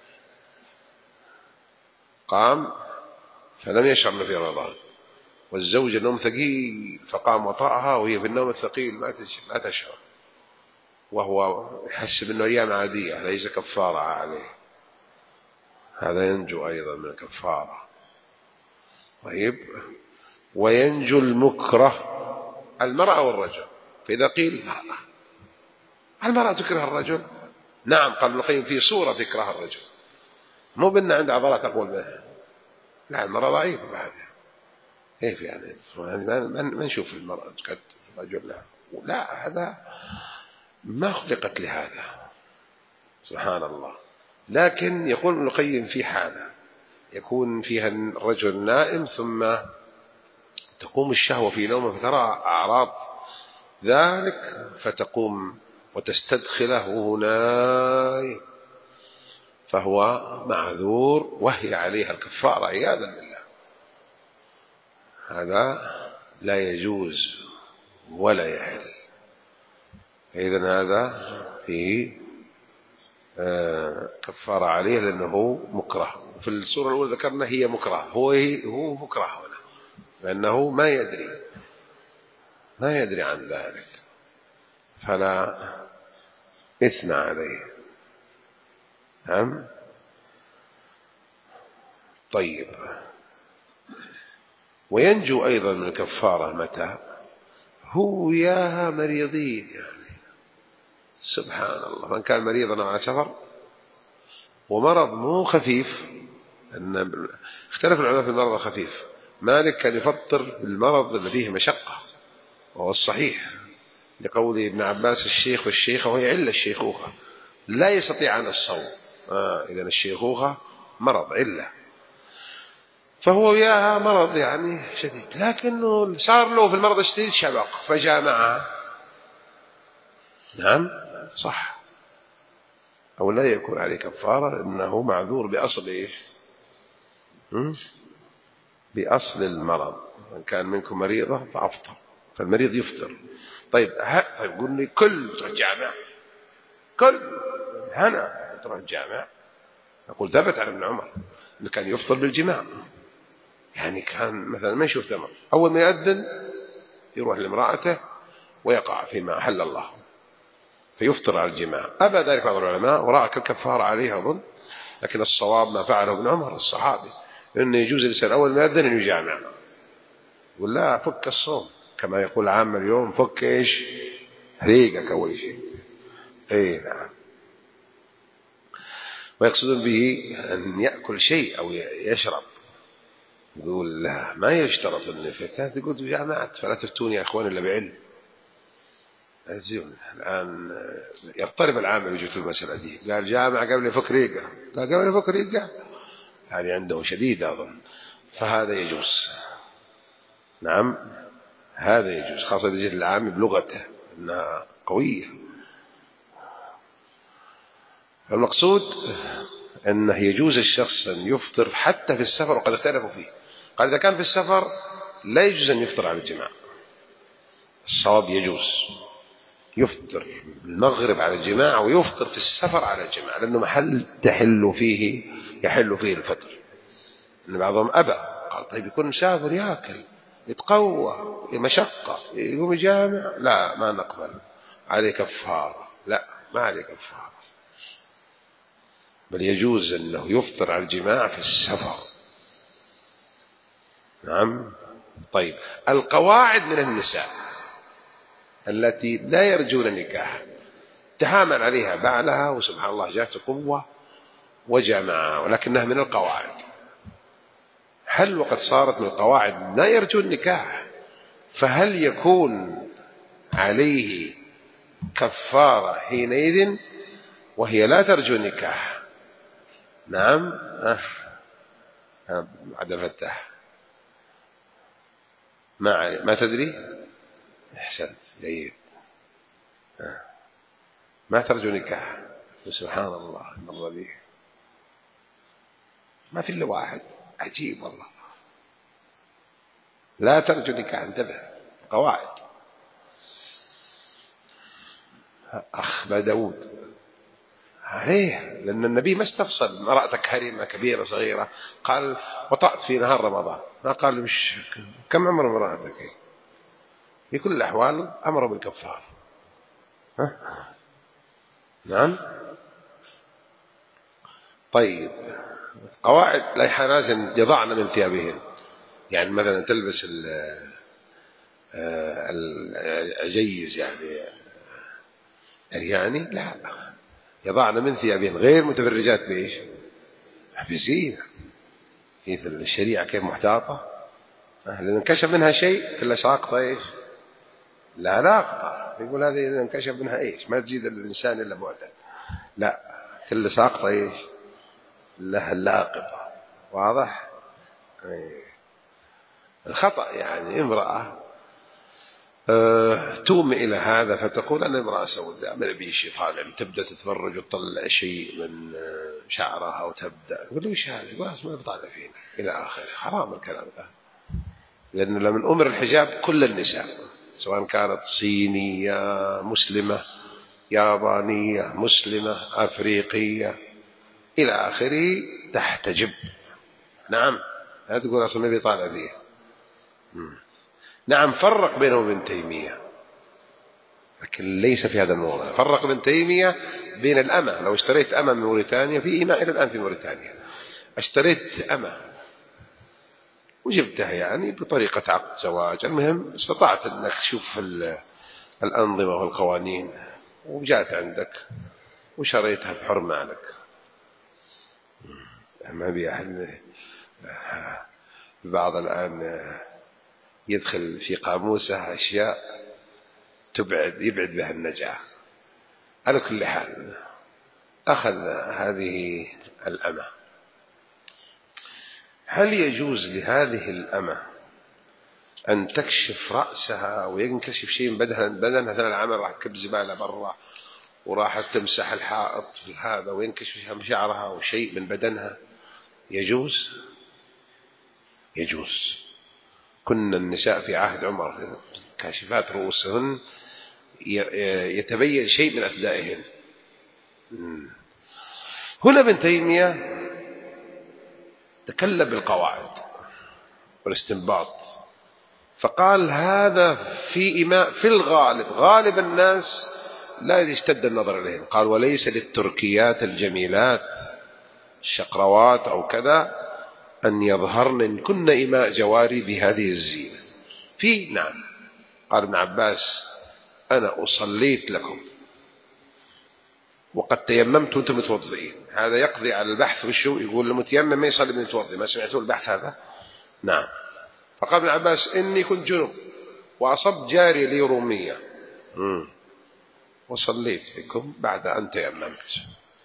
قام فلم يشعر في رمضان، والزوجة نوم ثقيل فقام وطأها وهي في النوم الثقيل ما تشعر، وهو يحسب أنه أيام عادية ليس كفارة عليه، هذا ينجو أيضا من الكفارة. طيب. وينجو المكره، المرأة والرجل. فإذا قيل المرأة تكره الرجل، نعم قال ابن القيم في صورة تكره الرجل، مو بأن عند عضلات أقول منها، لا المرأة ضعيفة بعدها، كيف يعني ما نشوف المرأة تكره الرجل، لا هذا ما خلقت لهذا سبحان الله. لكن يقول ابن القيم في حالة يكون فيها الرجل نائم ثم تقوم الشهوة في نومه فترى أعراض ذلك فتقوم وتستدخله هنا، فهو معذور وهي عليها الكفارة عياذا بالله. هذا لا يجوز ولا يحل. إذن هذا فيه كفارة عليه لأنه مكره. في السورة الأولى ذكرنا هي مكره، هو مكره هنا لأنه ما يدري عن ذلك، فلا إثم عليه. نعم. طيب. وينجو أيضا من الكفارة متى؟ هو ياها مريضين، يعني سبحان الله، من كان مريضا على سفر ومرض مو خفيف، أن اختلف العلماء في المرض الخفيف. مالك كان يفطر بالمرض الذي فيه مشقة، وهو الصحيح لقول ابن عباس الشيخ والشيخة، وهي علة الشيخوخة لا يستطيع عن الصوم. إذن الشيخوخة مرض علة، فهو وياها مرض يعني شديد، لكنه صار له في المرض الشديد شبق فجامعها. نعم صح، أو لا يكون عليه كفارة إنه معذور بأصل إيش؟ بأصل المرض. من كان منكم مريضة فأفطر، فالمريض يفطر. طيب قل لي كل تروح الجامع، كل هنا تروح الجامع؟ نقول ثبت عن ابن عمر إنه كان يفطر بالجماع، يعني كان مثلا ما يشوف ثمر، أول ما يأذن يروح لامرأته ويقع فيما أحل الله فيفطر على الجماع. أبى ذلك بعض العلماء ورأى كالكفارة عليه أظن، لكن الصواب ما فعله ابن عمر الصحابي، إنه يجوز الإنسان أول ما يأذن أن يجامع، ولا فك الصوم كما يقول عام اليوم، فك إيش؟ ريقك أول شيء. إيه نعم. ويقصدون به أن يأكل شيء أو يشرب. يقول لا ما يشترط النفكة، تقول جامعت فلا تفتوني يا أخوان إلا بعلم. الآن يضطرب العامل يجي في المسألة دي، قال جامع قبل يفك ريقه، قال قبل يفك ريقه، هذه عنده شديدة أظن، فهذا يجوز. نعم هذا يجوز، خاصة إذا جاء العامل بلغته أنها قوية. فالمقصود أنه يجوز الشخص أن يفطر حتى في السفر، وقد اختلفوا فيه. قال إذا كان في السفر لا يجوز أن يفطر على الجماع، الصواب يجوز يفطر المغرب على الجماع ويفطر في السفر على الجماع، لأنه محل يحل فيه الفطر. إن بعضهم أبى، قال طيب يكون مسافر يأكل يتقوى مشقة يقوم يجامع، لا ما نقبل، عليه كفارة. لا ما عليه كفارة، بل يجوز أنه يفطر على الجماع في السفر. نعم. طيب القواعد من النساء التي لا يرجون نكاح تحامل عليها بعلها وسبحان الله جاءت قوة وجامعها، ولكنها من القواعد. هل وقد صارت من القواعد لا يرجون نكاح، فهل يكون عليه كفارة حينئذ وهي لا ترجو نكاح؟ نعم. عبد الفتاح ما تدري؟ احسنت جيد. ما ترجو نكاح، سبحان الله مر به، ما في إلا واحد عجيب والله، لا ترجو نكاح، انتبه قواعد. أخ داود عليه، لأن النبي ما استفصل امرأتك هرمة كبيرة صغيرة، قال وطأت في نهار رمضان، ما قال مش كم عمر امرأتك. في كل الأحوال أمر بالكفار. نعم. طيب قواعد لا يحرزن يضعن من ثيابهن، يعني مثلا تلبس الجيز يعني لا، يضعن من ثيابهن غير متبرجات بإيش؟ بزينة. كيف الشريعة كيف محتاطة، لأن انكشف منها شيء كل ساقطة إيش؟ لا لاقطة. يقول هذه إذا انكشف منها إيش؟ ما تزيد الإنسان إلا بعدا، لا كل ساقطة إيش؟ لها لاقطة. واضح؟ الخطأ يعني امرأة توم إلى هذا فتقول أنا امرأة سوداء من أبي شيء طالع، تبدأ تتفرج وتطلع شيء من شعرها وتبدأ تقول وش هذا؟ يقول ما بطالع فينا إلى آخره. حرام الكلام ده، لأن من أمر الحجاب كل النساء سواء كانت صينية مسلمة، يابانية مسلمة، أفريقية إلى آخره تحتجب. نعم لا تقول أصلا ما بيطالع فيه. نعم فرق بينه وبين تيمية، لكن ليس في هذا الموضوع. فرق ابن تيمية بين الأمة، لو اشتريت أمة من موريتانيا، في إماء إلى الآن في موريتانيا، اشتريت أمة وجبتها يعني بطريقة عقد زواج، المهم استطعت أنك تشوف الأنظمة والقوانين وجاءت عندك وشريتها بحرمة لك. ما بي أحد البعض الآن يدخل في قاموسه أشياء يبعد بها النجاة. على كل حال أخذ هذه الأمة هل يجوز لهذه الأمة أن تكشف رأسها وينكشف شيء من بدنها مثلا العمل راح تكب زبالة برا وراحت تمسح الحائط في هذا وينكشف شعرها وشيء من بدنها؟ يجوز؟ يجوز. كنا النساء في عهد عمر كاشفات رؤوسهن يتبين شيء من أثدائهن. هنا ابن تيمية تكلم بالقواعد والاستنباط، فقال هذا في إماء في الغالب، غالب الناس لا يشتد النظر إليهم. قال وليس للتركيات الجميلات الشقروات أو كذا أن يظهرن إن كن إماء جواري بهذه الزينة. في نعم. قال ابن عباس أنا أصليت لكم وقد تيممت وأنتم متوضئين. هذا يقضي على البحث بالشو، يقول المتيمم ما يصلي بالمتوضئ. ما سمعتوا البحث هذا؟ نعم. فقال ابن عباس إني كنت جنب وأصبت جاري لي رومية وصليت لكم بعد أن تيممت.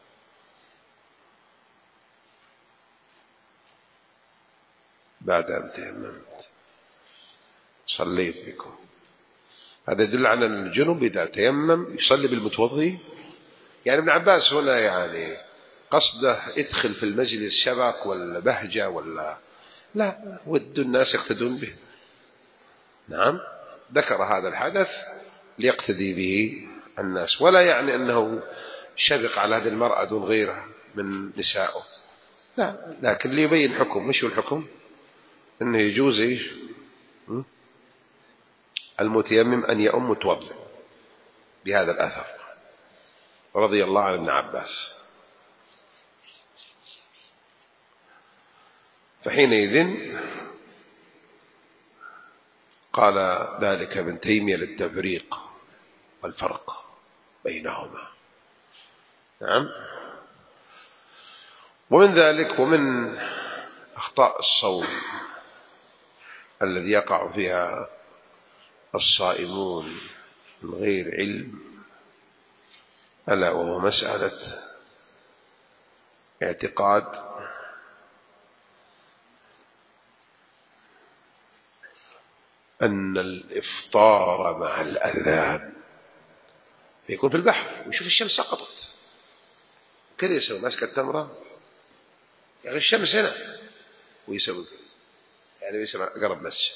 بعد أن تيممت صليت بكم. هذا يدل على أن الجنب إذا تيمم يصلي بالمتوضي. يعني ابن عباس هنا يعني قصده ادخل في المجلس شبك ولا بهجة ولا لا، ود الناس يقتدون به. نعم، ذكر هذا الحدث ليقتدي به الناس، ولا يعني أنه شبق على هذه المرأة دون غيرها من نسائه، لا، لكن ليبين حكم. مش الحكم أنه يجوز إيش المتيمم أن يؤم متوضئ بهذا الأثر رضي الله عن ابن عباس. فحينئذ قال ذلك ابن تيمية للتفريق والفرق بينهما. نعم. ومن ذلك ومن أخطاء الصوم الذي يقع فيها الصائمون من غير علم، ألا وهو مسألة اعتقاد أن الإفطار مع الأذان يكون في البحر ويشوف الشمس سقطت كذا، يسوي ماسك التمرة يعني الشمس هنا ويسوي يعني يسمع قرب مسجد.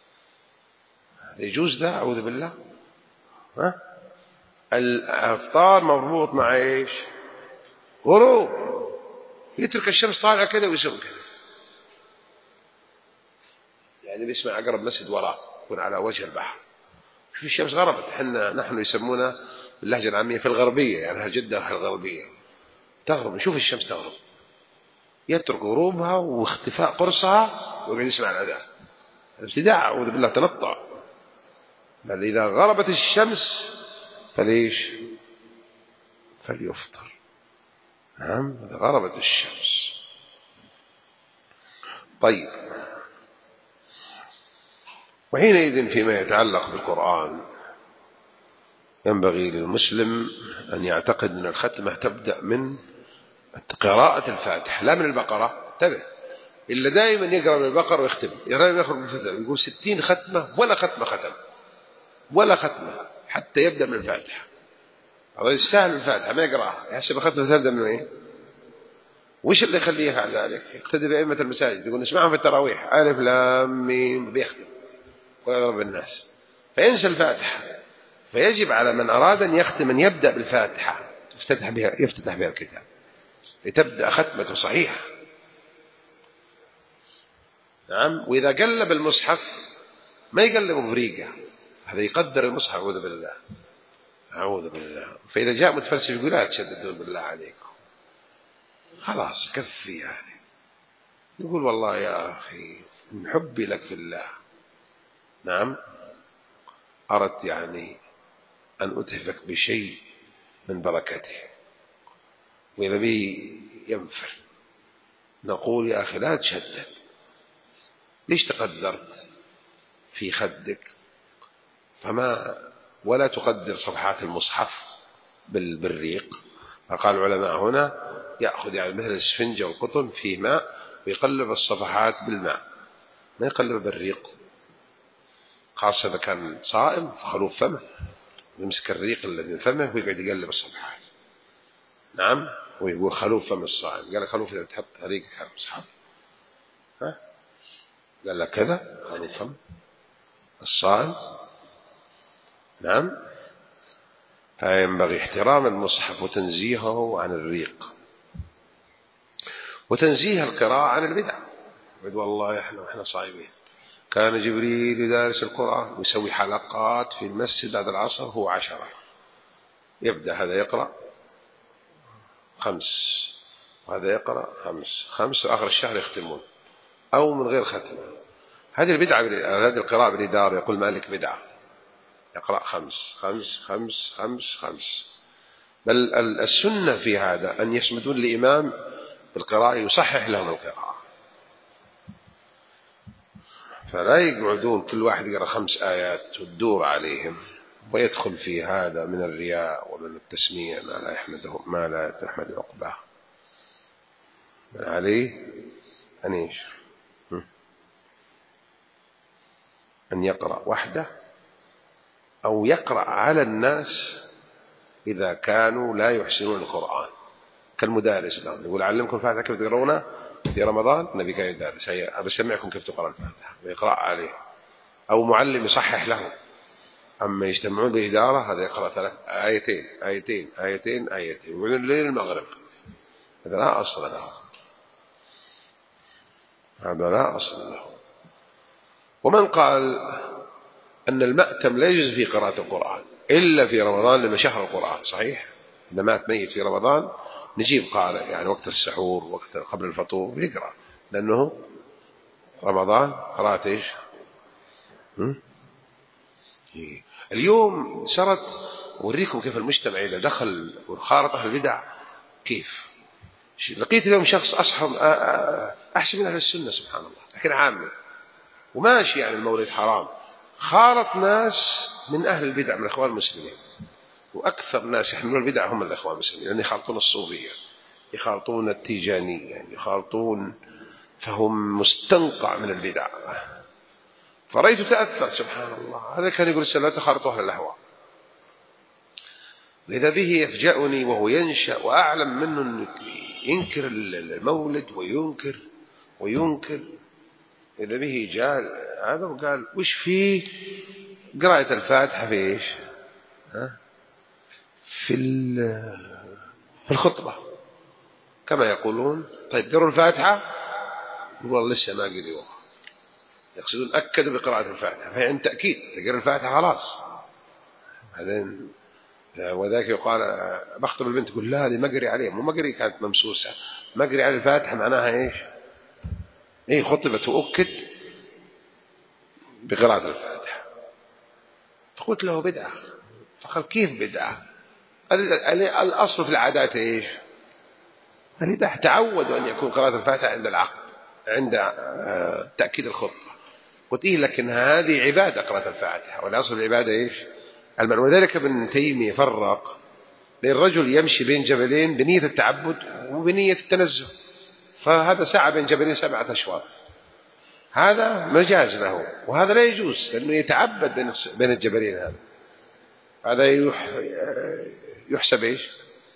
يجوز ده؟ أعوذ بالله. الإفطار مربوط مع إيش؟ غروب. يترك الشمس طالعة كذا ويسوي كذا، يعني بيسمع أقرب مسجد وراه يكون على وجه البحر. شوف الشمس غربت. نحن يسمونها باللهجة العامية في الغربية، يعني جدة في الغربية تغرب، نشوف الشمس تغرب، يترك غروبها واختفاء قرصها ويقعد يسمع الأذان. الابتداع أعوذ بالله، تنطع. بل إذا غربت الشمس فليش؟ فليفطر. نعم، إذا غربت الشمس. طيب، وحينئذ فيما يتعلق بالقرآن ينبغي للمسلم أن يعتقد أن الختمة تبدأ من قراءة الفاتحة لا من البقرة. انتبه، إلا دائما يقرأ من البقرة ويختم، يخرج من الفتح يقول 60 ختمة ولا ختمة ختم ولا ختمة حتى يبدأ من الفاتحة. هذا يستاهل الفاتحة ما يقرأها، يحسب ختمة تبدأ من إيه؟ وش اللي يخليه يفعل ذلك؟ يقتدي بأئمة المساجد، يقول نسمعهم في التراويح ألف لام ميم بيختم قل أعوذ برب الناس، فينسى الفاتحة. فيجب على من أراد أن يختم أن يبدأ بالفاتحة يفتتح بها الكتاب لتبدأ ختمة صحيحة. نعم. وإذا قلب المصحف ما يقلبه بريقة، هذا يقدر المصحف. أعوذ بالله أعوذ بالله. فإذا جاء متفلسف يقول لا تشددون بالله عليكم، خلاص كفي. يعني يقول والله يا أخي من حبي لك في الله، نعم، أردت يعني أن أتهفك بشيء من بركته، وإذا بي ينفر نقول يا أخي لا تشدد، ليش تقدرت في خدك ولا تقدر صفحات المصحف بالريق. فقال العلماء هنا يأخذ يعني مثل السفنجة والقطن فيه ماء ويقلب الصفحات بالماء، ما يقلب بالريق، خاصة إذا كان صائم خلوف فمه، يمسك الريق الذي من فمه ويقعد يقلب الصفحات. نعم، ويقول خلوف فم الصائم. قال خلوف إذا تحط ريقك على المصحف، ها؟ قال لك كذا خلوف فم الصائم. نعم، فينبغي احترام المصحف وتنزيهه عن الريق، وتنزيه القراءة عن البدع. والله احنا صايمين كان جبريل يدارس القرآن ويسوي حلقات في المسجد بعد العصر، هو 10 يبدأ هذا يقرأ 5 وهذا يقرأ 5 وآخر الشهر يختمون أو من غير ختم. هذه البدعة، هذه القراءة بالإدارة يقول مالك بدعة، يقرأ 5. بل السنة في هذا أن يسمدون لإمام بالقراءة يصحح لهم القراءة، فلا يقعدون كل واحد يقرأ 5 آيات وتدور عليهم، ويدخل في هذا من الرياء ومن التسمية ما لا تحمد عقباه. عليه أن يقرأ وحده أو يقرأ على الناس إذا كانوا لا يحسنون القرآن، كالمدارس الآن يقول علمكم الفاتحة كيف تقرؤونها في رمضان، النبي كان يدارس، بسمعكم كيف تقرأ الفاتحة ويقرأ عليه، أو معلم يصحح له. أما يجتمعون بإدارة هذا يقرأ 3 آيتين ويقولون الليل المغرب، هذا لا أصل له. ومن قال أن المأتم لا يجوز في قراءة القرآن إلا في رمضان لما شهر القرآن، صحيح، إذا مات ميت في رمضان نجيب قارئ، يعني وقت السحور وقت قبل الفطور يقرأ، لأنه رمضان قراءة إيش؟ اليوم صارت أوريكم كيف المجتمع إذا دخل وخارط أهل البدع كيف. لقيت اليوم شخص أحسن من أهل السنة سبحان الله، لكن عامل وماشي، يعني المولد حرام، خالط ناس من أهل البدع من الإخوان المسلمين، وأكثر ناس يحملون البدع هم الإخوان المسلمين، لأن يخالطون الصوفية، يخالطون التيجانية، يعني يخالطون، فهم مستنقع من البدع. فرأيت تأثر سبحان الله، هذا كان يقول لا تخالطوا أهل الأهواء. وإذا به يفجأني وهو ينشأ وأعلم منه أنه ينكر المولد وينكر. إذا به جاء هذا وقال وش فيه قراءة الفاتحة في إيش؟ في الخطبة كما يقولون. طيب قروا الفاتحة؟ والله لسه ما قروا، يقصدون أكدوا بقراءة الفاتحة، فهي عند تأكيد تقرأ الفاتحة خلاص. بعدين وذاك يقال بخطب البنت تقول لا هذه ما قري عليه، مو ما قري كانت ممسوسة، ما قري على الفاتحة معناها إيش؟ إيه خطبت وأكد بقراءة الفاتحة. فقلت له بدعة، فقال كيف بدعة؟ الأصل في العادات إيش؟ البدعة تعودوا أن يكون قراءة الفاتحة عند العقد، عند تأكيد الخطبة. قلت إيه لكن هذه عبادة قراءة الفاتحة، والأصل العبادة إيش؟ المعنى. وذلك ابن تيمية فرق بين الرجل يمشي بين جبلين بنية التعبد وبنية التنزه، فهذا سعى بين جبلين 7 أشواط، هذا مجاز له، وهذا لا يجوز لأنه يتعبد بين الجبلين، هذا يحسب إيش؟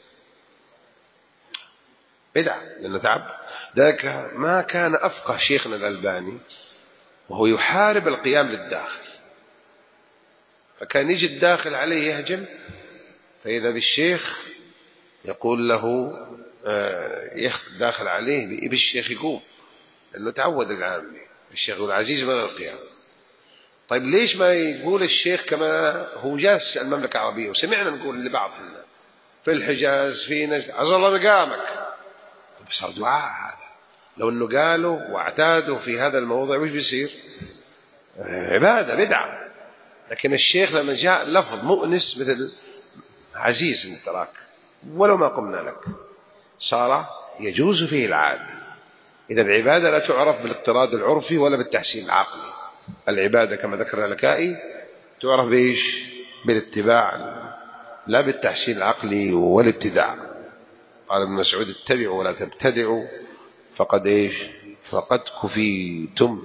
بدعة، لأنه تعبد. ذاك ما كان أفقه شيخنا الألباني وهو يحارب القيام للداخل، فكان يجي الداخل عليه يهجم، فإذا بالشيخ يقول له داخل عليه بالشيخ يقوم، لأنه تعود العامي، الشيخ يقول عزيز من القيام. طيب ليش ما يقول الشيخ كما هو جالس المملكة العربية، وسمعنا نقول لبعضنا في الحجاز في نجد عز الله مقامك، صار دعاء. هذا لو أنه قالوا واعتادوا في هذا الموضوع وش بيصير؟ عبادة بدعة. لكن الشيخ لما جاء لفظ مؤنس مثل عزيز من تراك ولو ما قمنا لك، صار يجوز فيه العادة. إذا العبادة لا تعرف بالاضطراد العرفي ولا بالتحسين العقلي، العبادة كما ذكر الكائي تعرف بإيش؟ بالاتباع، لا بالتحسين العقلي والابتداع. قال ابن مسعود اتبعوا ولا تبتدعوا فقد إيش؟ فقد كفيتم.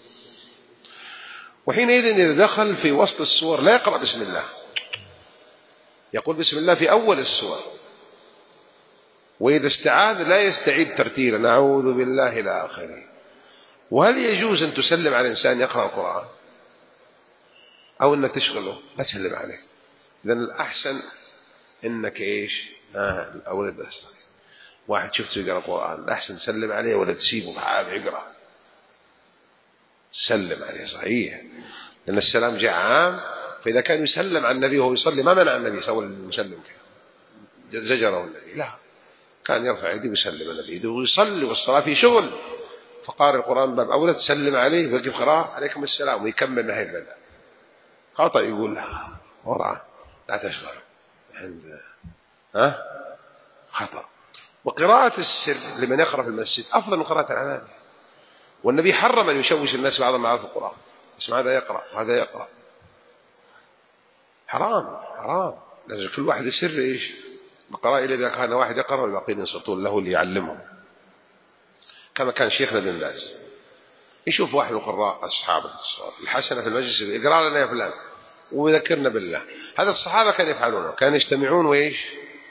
وحينئذ إذا دخل في وسط السور لا يقرأ بسم الله، يقول بسم الله في أول السور، وإذا استعاذ لا يستعيد ترتيلا أعوذ بالله إلى آخره. وهل يجوز أن تسلم على إنسان يقرأ القرآن أو أنك تشغله؟ لا تسلم عليه. إذن الأحسن أنك إيش الأولاد بس واحد شفته يقرأ القرآن الأحسن تسلم عليه ولا تسيبه بحال يقرأ، سلم عليه صحيح، لأن السلام جاء عام. فإذا كان يسلم على النبي وهو يصلي ما منع النبي سوى المسلم فيه زجره النبي، لا، كان يرفع يده ويسلم النبي ويصلي والصلاة في شغل، فقارئ القرآن باب أولى تسلم عليه ويقف قراءة عليكم السلام ويكمل نهاية البدء. خطأ يقول لا ورعه لا تشغل عند خطأ. وقراءة السر لمن يقرأ في المسجد أفضل من قراءة العلانية، والنبي حرم أن يشوش الناس بعض ما عرف القرآن، اسمع هذا يقرأ وهذا يقرأ، حرام حرام. لازم كل واحد يسر إيش بقراءة، إلى كان واحد يقرأ والباقيين ينصتون له ليعلمهم، كما كان شيخنا بن باز يشوف واحد من القراء أصحابه الحسنة في المجلس يقرأ لنا يا فلان وذكرنا بالله. هذا الصحابة كانوا يفعلونه، كانوا يجتمعون وإيش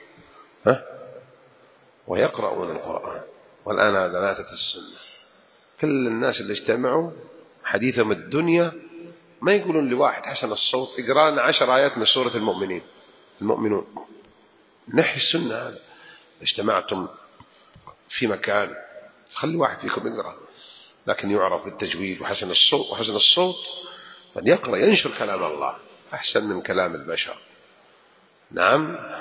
ويقرؤون القرآن. والآن هذا ماتت السنة، كل الناس اللي اجتمعوا حديثهم الدنيا ما يقولون لواحد حسن الصوت اقرأ لنا 10 آيات من سورة المؤمنون. نحي السنة. هذا اجتمعتم في مكان خلي واحد فيكم يقرأ، لكن يعرف بالتجويد وحسن الصوت من يقرأ ينشر كلام الله أحسن من كلام البشر. نعم.